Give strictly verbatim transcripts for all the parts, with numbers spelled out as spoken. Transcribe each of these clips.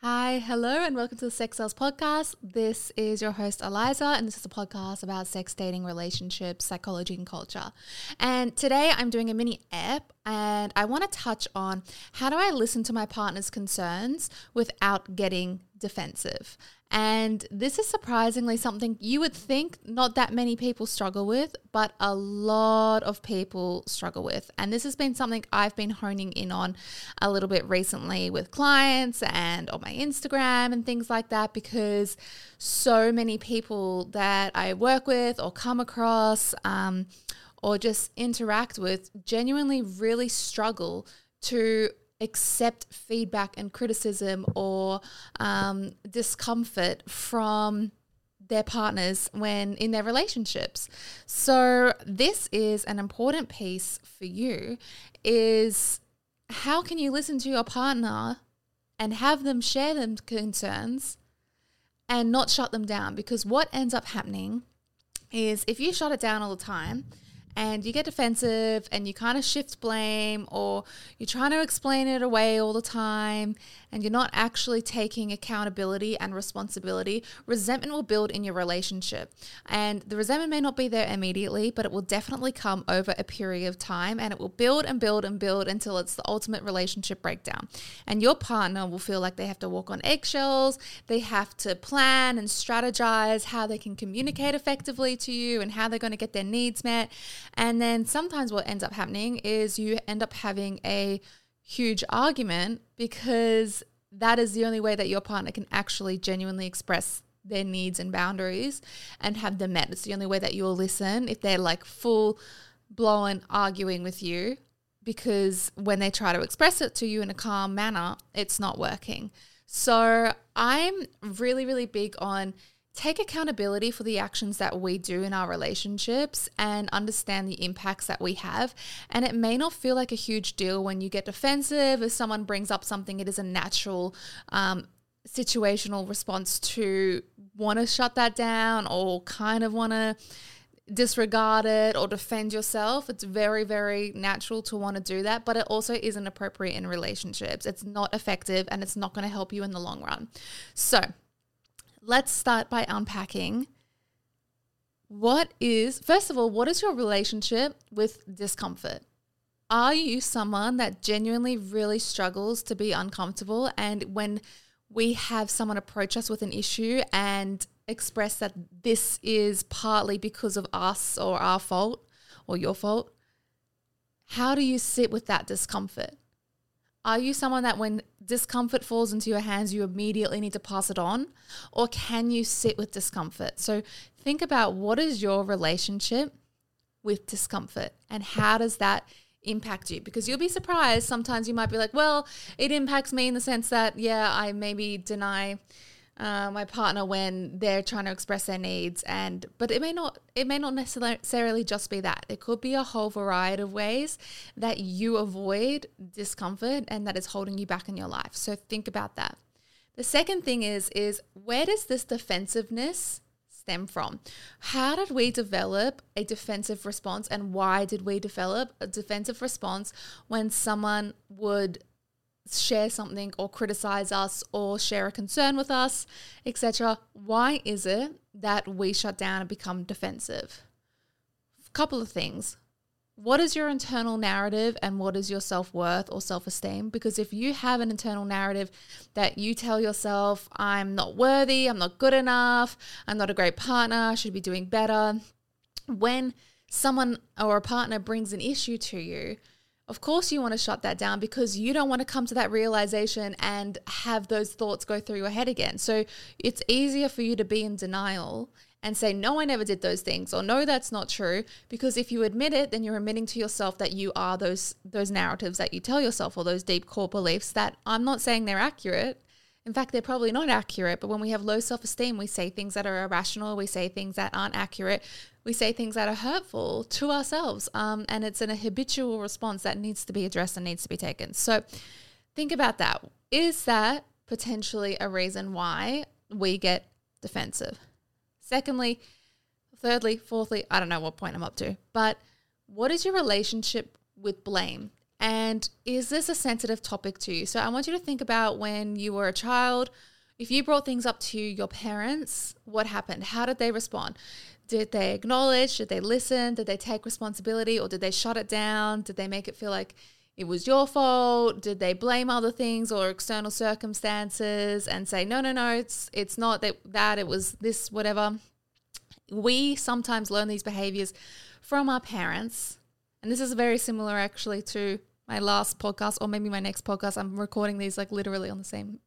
Hi, hello, and welcome to the Sex Sales Podcast. This is your host, Eliza, and this is a podcast about sex, dating, relationships, psychology, and culture. And today I'm doing a mini ep, and I want to touch on how do I listen to my partner's concerns without getting defensive. And this is surprisingly something you would think not that many people struggle with, but a lot of people struggle with. And this has been something I've been honing in on a little bit recently with clients and on my Instagram and things like that, because so many people that I work with or come across um, or just interact with genuinely really struggle to accept feedback and criticism or um, discomfort from their partners when in their relationships. So this is an important piece for you, is how can you listen to your partner and have them share them concerns and not shut them down? Because what ends up happening is if you shut it down all the time, and you get defensive and you kind of shift blame, or you're trying to explain it away all the time and you're not actually taking accountability and responsibility, resentment will build in your relationship. And the resentment may not be there immediately, but it will definitely come over a period of time, and it will build and build and build until it's the ultimate relationship breakdown. And your partner will feel like they have to walk on eggshells. They have to plan and strategize how they can communicate effectively to you and how they're going to get their needs met. And then sometimes what ends up happening is you end up having a huge argument because that is the only way that your partner can actually genuinely express their needs and boundaries and have them met. It's the only way that you'll listen if they're like full blown arguing with you, because when they try to express it to you in a calm manner, it's not working. So I'm really, really big on take accountability for the actions that we do in our relationships and understand the impacts that we have. And it may not feel like a huge deal when you get defensive. If someone brings up something, it is a natural um, situational response to want to shut that down or kind of want to disregard it or defend yourself. It's very, very natural to want to do that, but it also isn't appropriate in relationships. It's not effective and it's not going to help you in the long run. So let's start by unpacking what is, first of all, what is your relationship with discomfort? Are you someone that genuinely really struggles to be uncomfortable? And when we have someone approach us with an issue and express that this is partly because of us or our fault or your fault, how do you sit with that discomfort? Are you someone that when discomfort falls into your hands, you immediately need to pass it on? Or can you sit with discomfort? So think about what is your relationship with discomfort and how does that impact you? Because you'll be surprised. Sometimes you might be like, well, it impacts me in the sense that, yeah, I maybe deny Uh, my partner when they're trying to express their needs, and but it may not it may not necessarily just be that. It could be a whole variety of ways that you avoid discomfort and that is holding you back in your life. So think about that. The second thing is is where does this defensiveness stem from? How did we develop a defensive response, and why did we develop a defensive response when someone would share something or criticize us or share a concern with us, et cetera? Why is it that we shut down and become defensive? A couple of things. What is your internal narrative and what is your self-worth or self-esteem? Because if you have an internal narrative that you tell yourself, I'm not worthy, I'm not good enough, I'm not a great partner, I should be doing better. When someone or a partner brings an issue to you, of course you want to shut that down because you don't want to come to that realization and have those thoughts go through your head again. So it's easier for you to be in denial and say, no, I never did those things, or no, that's not true. Because if you admit it, then you're admitting to yourself that you are those those narratives that you tell yourself, or those deep core beliefs that I'm not saying they're accurate. In fact, they're probably not accurate, but when we have low self-esteem, we say things that are irrational, we say things that aren't accurate, we say things that are hurtful to ourselves, um, and it's an, a habitual response that needs to be addressed and needs to be taken. So think about that. Is that potentially a reason why we get defensive? Secondly, thirdly, fourthly, I don't know what point I'm up to, but what is your relationship with blame? And is this a sensitive topic to you? So I want you to think about when you were a child, if you brought things up to your parents, what happened? How did they respond? Did they acknowledge? Did they listen? Did they take responsibility, or did they shut it down? Did they make it feel like it was your fault? Did they blame other things or external circumstances and say, no, no, no, it's it's not that, that it was this, whatever. We sometimes learn these behaviors from our parents. And this is very similar actually to my last podcast, or maybe my next podcast. I'm recording these like literally on the same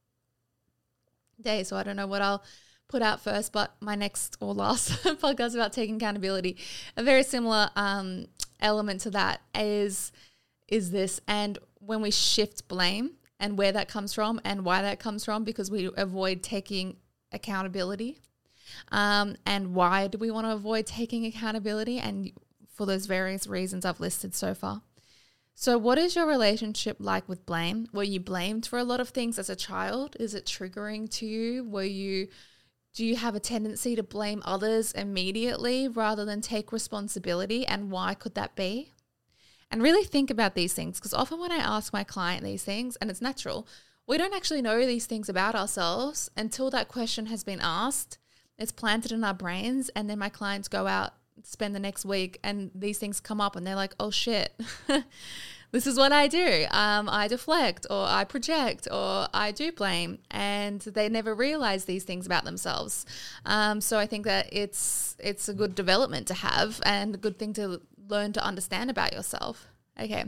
day, so I don't know what I'll put out first, but my next or last podcast about taking accountability, a very similar um, element to that is is this. And when we shift blame and where that comes from and why that comes from, because we avoid taking accountability. Um, and why do we want to avoid taking accountability? And for those various reasons I've listed so far. So what is your relationship like with blame? Were you blamed for a lot of things as a child? Is it triggering to you? Were you, do you have a tendency to blame others immediately rather than take responsibility? And why could that be? And really think about these things, because often when I ask my client these things, and it's natural, we don't actually know these things about ourselves until that question has been asked. It's planted in our brains, and then my clients go out, spend the next week, and these things come up and they're like, oh shit, this is what I do. Um, I deflect, or I project, or I do blame, and they never realize these things about themselves. Um, so I think that it's it's a good development to have and a good thing to learn to understand about yourself. Okay.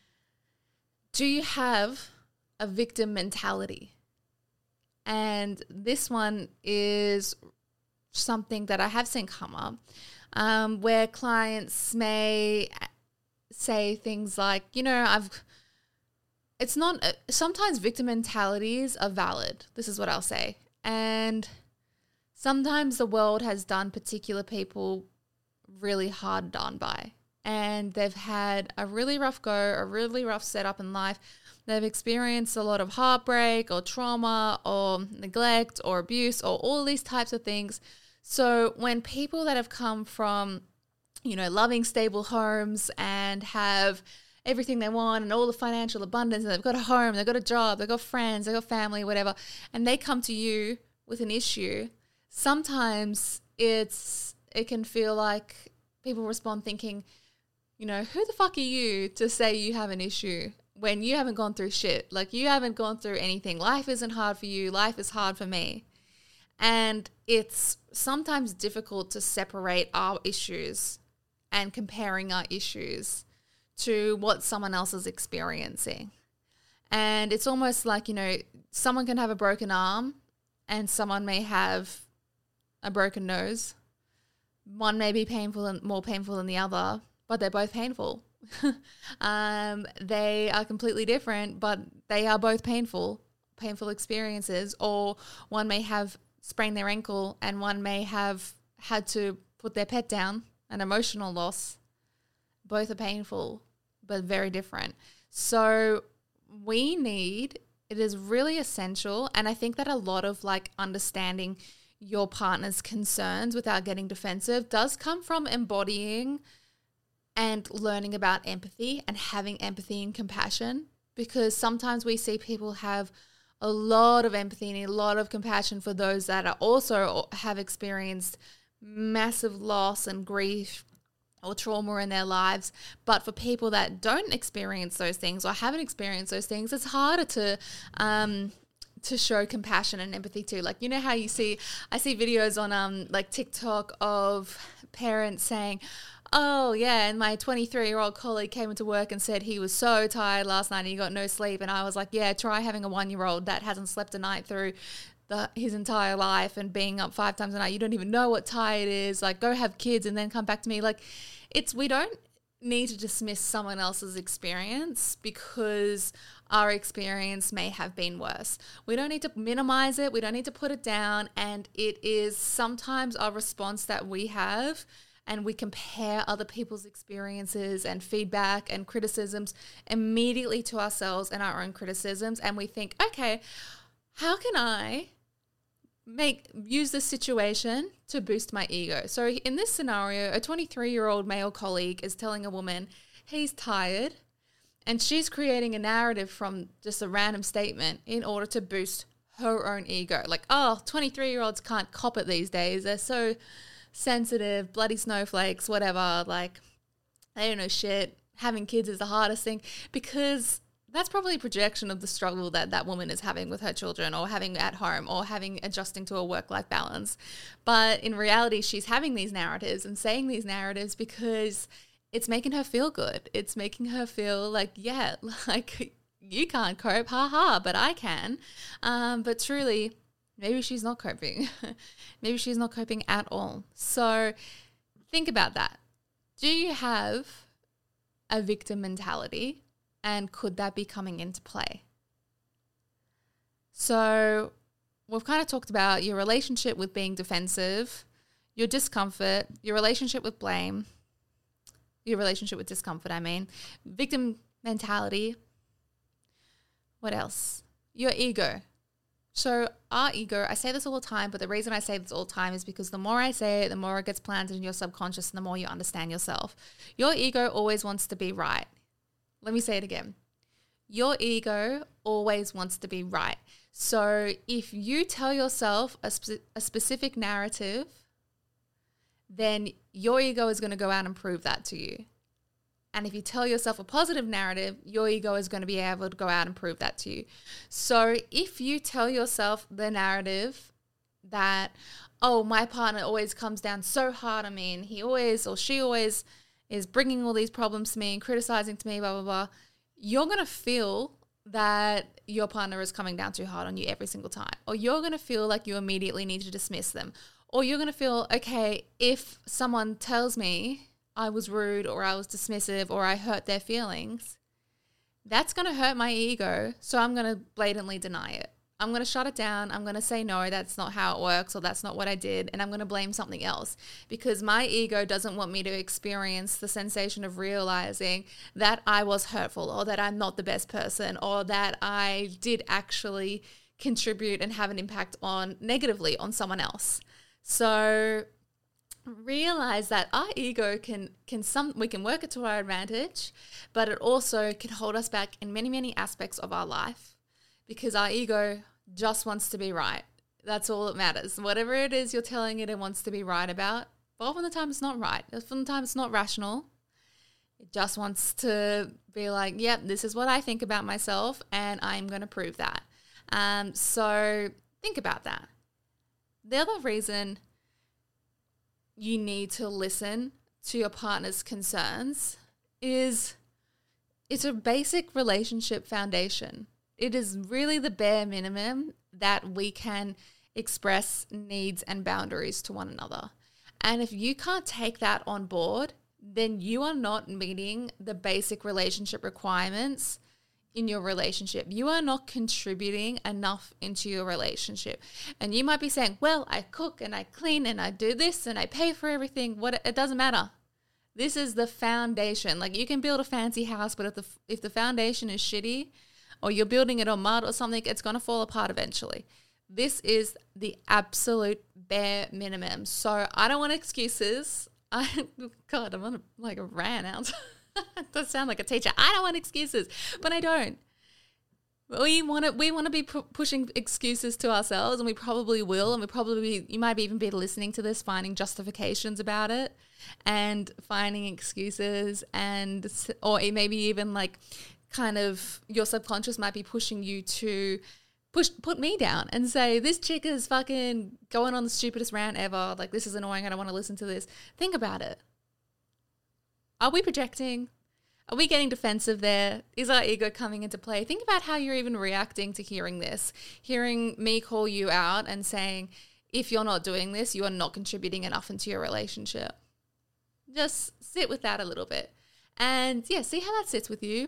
Do you have a victim mentality? And this one is something that I have seen come up. Um, where clients may say things like, you know, I've, it's not, uh, sometimes victim mentalities are valid. This is what I'll say. And sometimes the world has done particular people really hard done by. And they've had a really rough go, a really rough setup in life. They've experienced a lot of heartbreak or trauma or neglect or abuse or all these types of things. So when people that have come from, you know, loving, stable homes and have everything they want and all the financial abundance, and they've got a home, they've got a job, they've got friends, they've got family, whatever, and they come to you with an issue, sometimes it's it can feel like people respond thinking, you know, who the fuck are you to say you have an issue when you haven't gone through shit? Like, you haven't gone through anything. Life isn't hard for you. Life is hard for me. And it's sometimes difficult to separate our issues and comparing our issues to what someone else is experiencing. And it's almost like, you know, someone can have a broken arm and someone may have a broken nose. One may be painful and more painful than the other, but they're both painful. um, they are completely different, but they are both painful, painful experiences. Or one may have sprained their ankle and one may have had to put their pet down, an emotional loss. Both are painful, but very different. So we need, it is really essential, and I think that a lot of like understanding your partner's concerns without getting defensive does come from embodying and learning about empathy and having empathy and compassion, because sometimes we see people have a lot of empathy and a lot of compassion for those that are also have experienced massive loss and grief or trauma in their lives. But for people that don't experience those things or haven't experienced those things, it's harder to um, to show compassion and empathy to. Like, you know how you see, I see videos on um like TikTok of parents saying, oh yeah, and my twenty-three-year-old colleague came into work and said he was so tired last night and he got no sleep. And I was like, yeah, try having a one-year-old that hasn't slept a night through the, his entire life and being up five times a night. You don't even know what tired is. Like, go have kids and then come back to me. Like, it's, we don't need to dismiss someone else's experience because our experience may have been worse. We don't need to minimize it. We don't need to put it down. And it is sometimes our response that we have, and we compare other people's experiences and feedback and criticisms immediately to ourselves and our own criticisms. And we think, okay, how can I make use this situation to boost my ego? So in this scenario, a twenty-three-year-old male colleague is telling a woman he's tired And she's creating a narrative from just a random statement in order to boost her own ego. Like, oh, twenty-three-year-olds can't cop it these days. They're so sensitive, bloody snowflakes, whatever. Like, they don't know shit. Having kids is the hardest thing, because that's probably a projection of the struggle that that woman is having with her children, or having at home, or having adjusting to a work-life balance. But in reality, she's having these narratives and saying these narratives because it's making her feel good. It's making her feel like, yeah, like you can't cope, haha, but I can. Um, but truly, maybe she's not coping. Maybe she's not coping at all. So think about that. Do you have a victim mentality? And could that be coming into play? So we've kind of talked about your relationship with being defensive, your discomfort, your relationship with blame, your relationship with discomfort, I mean, victim mentality. What else? Your ego. So our ego, I say this all the time, but the reason I say this all the time is because the more I say it, the more it gets planted in your subconscious and the more you understand yourself. Your ego always wants to be right. Let me say it again. Your ego always wants to be right. So if you tell yourself a, spe- a specific narrative, then your ego is going to go out and prove that to you. And if you tell yourself a positive narrative, your ego is going to be able to go out and prove that to you. So if you tell yourself the narrative that, oh, my partner always comes down so hard on me and he always or she always is bringing all these problems to me and criticizing to me, blah, blah, blah, you're going to feel that your partner is coming down too hard on you every single time. Or you're going to feel like you immediately need to dismiss them. Or you're going to feel, okay, if someone tells me I was rude or I was dismissive or I hurt their feelings, that's going to hurt my ego. So I'm going to blatantly deny it. I'm going to shut it down. I'm going to say, no, that's not how it works, or that's not what I did. And I'm going to blame something else because my ego doesn't want me to experience the sensation of realizing that I was hurtful, or that I'm not the best person, or that I did actually contribute and have an impact on negatively on someone else. So realize that our ego can, can some, we can work it to our advantage, but it also can hold us back in many, many aspects of our life. Because our ego just wants to be right. That's all that matters. Whatever it is you're telling it, it wants to be right about. But often the time it's not right. Often the time it's not rational. It just wants to be like, yep, this is what I think about myself and I'm going to prove that. Um, so think about that. The other reason you need to listen to your partner's concerns is it's a basic relationship foundation. It is really the bare minimum that we can express needs and boundaries to one another. And if you can't take that on board, then you are not meeting the basic relationship requirements in your relationship. You are not contributing enough into your relationship. And you might be saying, well, I cook and I clean and I do this and I pay for everything. What it doesn't matter. This is the foundation. Like, you can build a fancy house, but if the if the foundation is shitty, or you're building it on mud or something, it's going to fall apart eventually. This is the absolute bare minimum. So I don't want excuses. I God, I'm on a, like a rant out. It does sound like a teacher. I don't want excuses, but I don't. We want to we want to be pu- pushing excuses to ourselves, and we probably will, and we probably you might even be listening to this, finding justifications about it, and finding excuses, and or maybe even like kind of your subconscious might be pushing you to push put me down and say, this chick is fucking going on the stupidest rant ever. Like, this is annoying. I don't want to listen to this. Think about it. Are we projecting? Are we getting defensive there? Is our ego coming into play? Think about how you're even reacting to hearing this, hearing me call you out and saying, if you're not doing this, you are not contributing enough into your relationship. Just sit with that a little bit. And yeah, see how that sits with you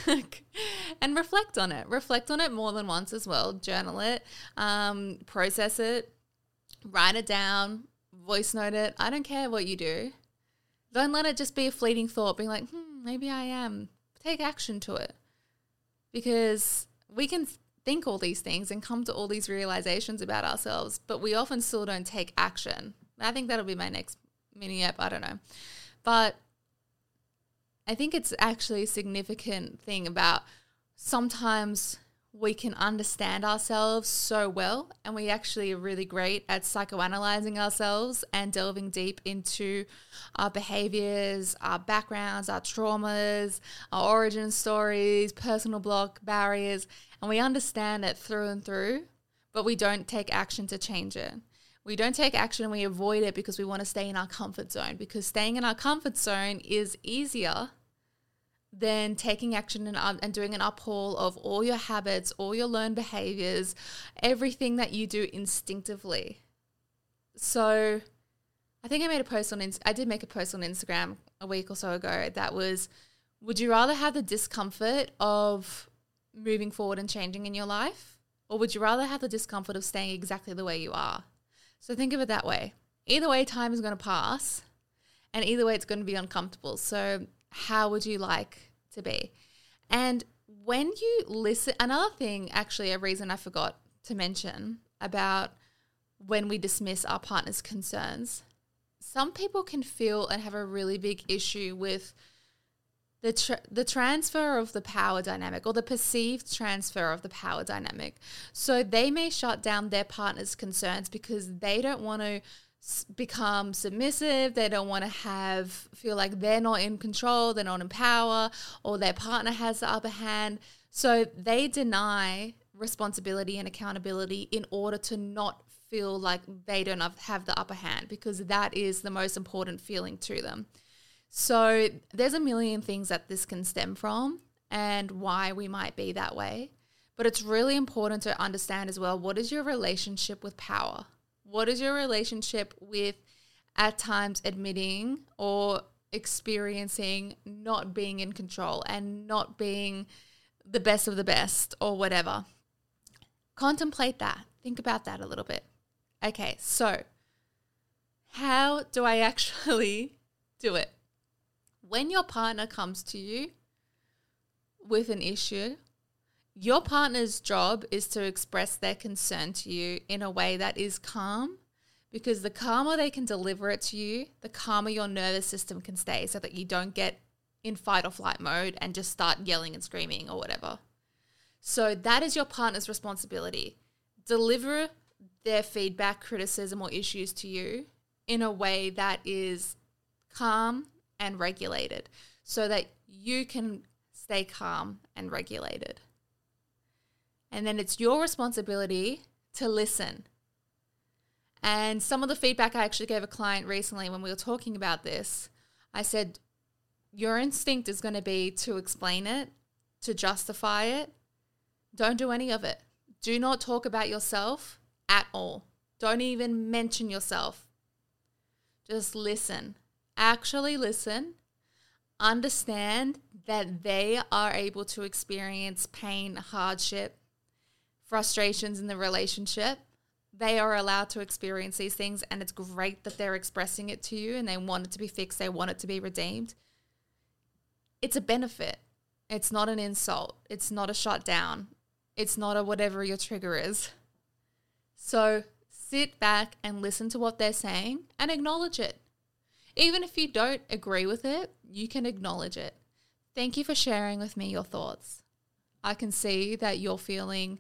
and reflect on it. Reflect on it more than once as well. Journal it, um, process it, write it down, voice note it. I don't care what you do. Don't let it just be a fleeting thought, being like, hmm, maybe I am. Take action to it. Because we can think all these things and come to all these realizations about ourselves, but we often still don't take action. I think that'll be my next mini app. I don't know. But I think it's actually a significant thing about sometimes we can understand ourselves so well, and we actually are really great at psychoanalyzing ourselves and delving deep into our behaviors, our backgrounds, our traumas, our origin stories, personal block barriers, and we understand it through and through, but we don't take action to change it. We don't take action and we avoid it because we want to stay in our comfort zone, because staying in our comfort zone is easier than taking action and, um, and doing an uphaul of all your habits, all your learned behaviors, everything that you do instinctively. So I think I made a post on, I did make a post on Instagram a week or so ago that was, would you rather have the discomfort of moving forward and changing in your life, or would you rather have the discomfort of staying exactly the way you are? So think of it that way. Either way, time is going to pass, and either way, it's going to be uncomfortable. So how would you like to be? And when you listen, another thing, actually, a reason I forgot to mention about when we dismiss our partner's concerns, some people can feel and have a really big issue with the tra- the transfer of the power dynamic, or the perceived transfer of the power dynamic. So they may shut down their partner's concerns because they don't want to become submissive, they don't want to have feel like they're not in control, they're not in power, or their partner has the upper hand. So they deny responsibility and accountability in order to not feel like they don't have the upper hand, because that is the most important feeling to them. So there's a million things that this can stem from and why we might be that way. But it's really important to understand as well, what is your relationship with power? What is your relationship with, at times, admitting or experiencing not being in control and not being the best of the best or whatever? Contemplate that. Think about that a little bit. Okay, so how do I actually do it? When your partner comes to you with an issue, your partner's job is to express their concern to you in a way that is calm, because the calmer they can deliver it to you, the calmer your nervous system can stay, so that you don't get in fight or flight mode and just start yelling and screaming or whatever. So that is your partner's responsibility. Deliver their feedback, criticism, or issues to you in a way that is calm and regulated, so that you can stay calm and regulated. And then it's your responsibility to listen. And some of the feedback I actually gave a client recently when we were talking about this, I said, your instinct is going to be to explain it, to justify it. Don't do any of it. Do not talk about yourself at all. Don't even mention yourself. Just listen. Actually listen. Understand that they are able to experience pain, hardship, frustrations in the relationship. They are allowed to experience these things, and it's great that they're expressing it to you and they want it to be fixed, they want it to be redeemed. It's a benefit. It's not an insult. It's not a shutdown. It's not a whatever your trigger is. So sit back and listen to what they're saying and acknowledge it. Even if you don't agree with it, you can acknowledge it. Thank you for sharing with me your thoughts. I can see that you're feeling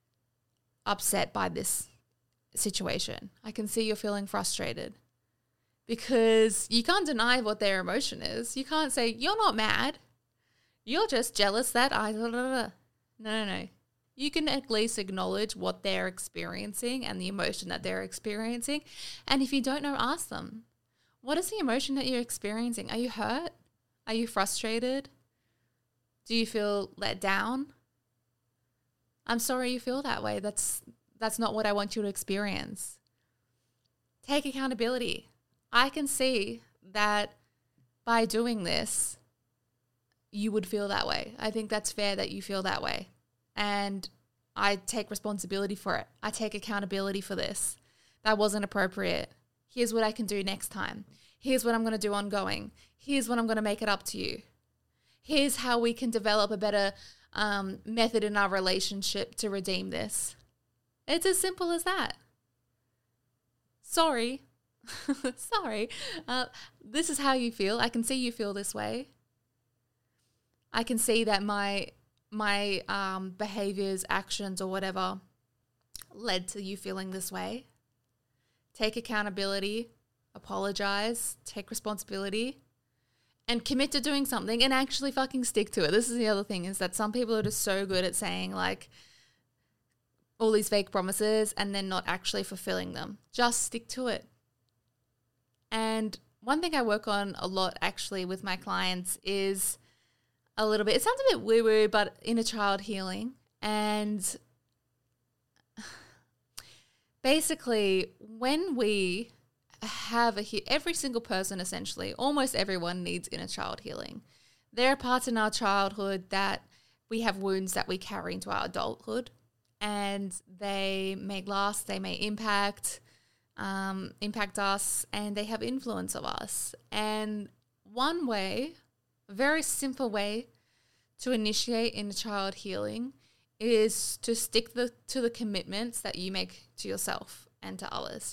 upset by this situation. I can see you're feeling frustrated, because you can't deny what their emotion is. You can't say, you're not mad. You're just jealous that I... Blah, blah, blah. No, no, no. You can at least acknowledge what they're experiencing and the emotion that they're experiencing. And if you don't know, ask them, what is the emotion that you're experiencing? Are you hurt? Are you frustrated? Do you feel let down? I'm sorry you feel that way. That's that's not what I want you to experience. Take accountability. I can see that by doing this, you would feel that way. I think that's fair that you feel that way. And I take responsibility for it. I take accountability for this. That wasn't appropriate. Here's what I can do next time. Here's what I'm going to do ongoing. Here's what I'm going to make it up to you. Here's how we can develop a better um, method in our relationship to redeem this. It's as simple as that. Sorry. Sorry. Uh, this is how you feel. I can see you feel this way. I can see that my my um, behaviors, actions, or whatever led to you feeling this way. Take accountability, apologize, take responsibility, and commit to doing something and actually fucking stick to it. This is the other thing, is that some people are just so good at saying like all these fake promises and then not actually fulfilling them. Just stick to it. And one thing I work on a lot actually with my clients is a little bit, it sounds a bit woo-woo, but inner child healing. And basically when we have a, every single person essentially, almost everyone needs inner child healing. There are parts in our childhood that we have wounds that we carry into our adulthood, and they may last, they may impact, um, impact us, and they have influence of us. And one way, a very simple way to initiate inner child healing is to stick the, to the commitments that you make to yourself and to others.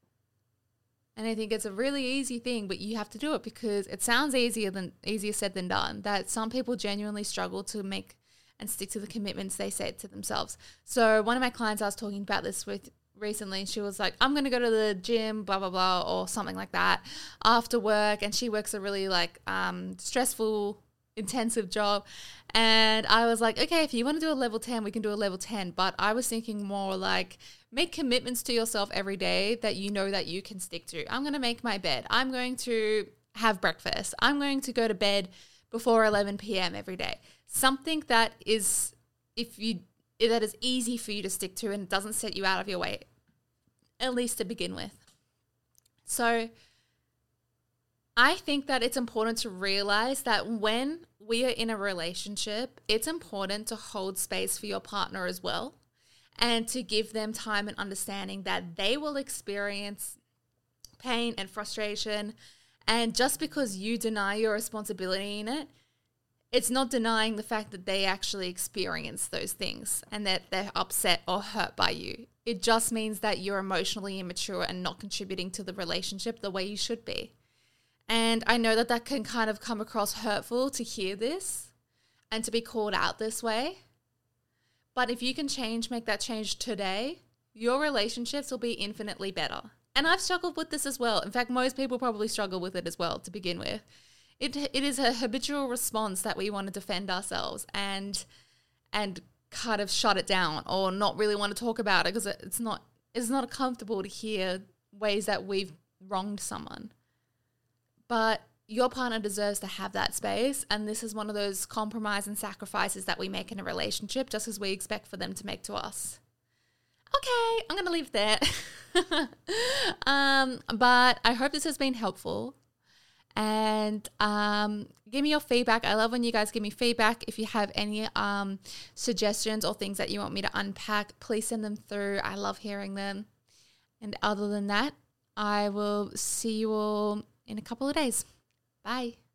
And I think it's a really easy thing, but you have to do it because it sounds easier than easier said than done, that some people genuinely struggle to make and stick to the commitments they set to themselves. So one of my clients I was talking about this with recently, she was like, I'm going to go to the gym, blah, blah, blah, or something like that after work. And she works a really like um, stressful, intensive job. And I was like, okay, if you want to do a level ten, we can do a level ten. But I was thinking more like, make commitments to yourself every day that you know that you can stick to. I'm going to make my bed. I'm going to have breakfast. I'm going to go to bed before eleven p.m. every day. Something that is, if you, that is easy for you to stick to and it doesn't set you out of your way, at least to begin with. So I think that it's important to realize that when we are in a relationship, it's important to hold space for your partner as well, and to give them time and understanding that they will experience pain and frustration. And just because you deny your responsibility in it, it's not denying the fact that they actually experience those things and that they're upset or hurt by you. It just means that you're emotionally immature and not contributing to the relationship the way you should be. And I know that that can kind of come across hurtful to hear this and to be called out this way. But if you can change, make that change today, your relationships will be infinitely better. And I've struggled with this as well. In fact, most people probably struggle with it as well to begin with. It it is a habitual response that we want to defend ourselves and and kind of shut it down or not really want to talk about it because it's not it's not comfortable to hear ways that we've wronged someone. But your partner deserves to have that space, and this is one of those compromise and sacrifices that we make in a relationship just as we expect for them to make to us. Okay, I'm going to leave it there. um, but I hope this has been helpful. And um, give me your feedback. I love when you guys give me feedback. If you have any um, suggestions or things that you want me to unpack, please send them through. I love hearing them. And other than that, I will see you all in a couple of days. Bye.